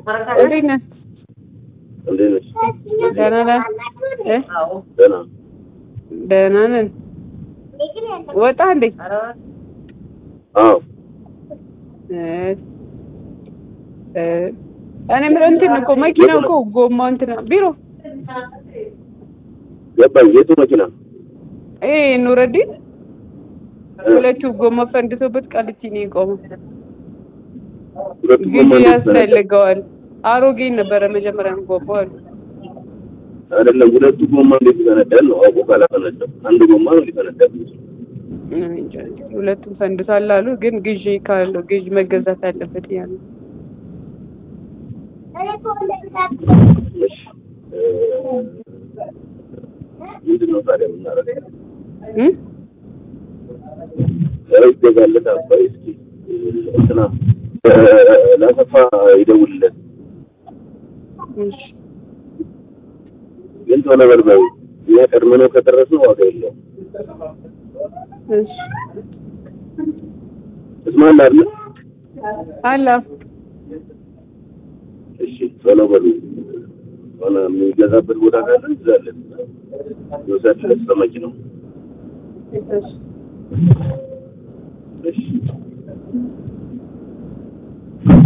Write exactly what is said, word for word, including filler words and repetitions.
እንዴት ነህ? እንዴት ነሽ? ደህና ነህ? እ ደህና ደህና ነን። ወጣ እንዴ? አዎ እ እ እኔ ምን እንትን እኮ መኪናው እኮ ጎማው እንትን ቢሮ ገባኝ። የቱ መኪና? ኤ ኑረዲን ሁለቱ ጎማ ፈንድቶበት ቃልቲ ነው የቆመው። ሁለቱ ግን ጎማ ያስፈልገዋል። አሮጌ ነበረ መጀመሪያ ጎማው አሉ። አይደለም ሁለቱ ጎማ እንዴት ይፈነዳል ነው? አውቆ ካላፈነዳ አንድ ጎማ ነው ሊፈነዳ የሚችለው። እንጃ ሁለቱም ፈንድቷል አሉ። ግን ግዢ ካለው ግዢ መገዛት አለበት ያሉ። እሺ ምንድን ነው ታዲያ የምናደርገው? እ ዛሬ ገዛለት አባይ እስኪ እንትና ለአሰፋ ይደውልለት። እሺ ግን ቶሎ በል በይ። እኛ ቀድመነው ከደረስነው ዋጋ የለውም። እሺ እስማኤል አይደል? አላ እሺ ቶሎ በሉ። ሆነ የሚገዛበት ቦታ ካለ ይዛለን ይወሰድለት በመኪናው። እሺ እሺ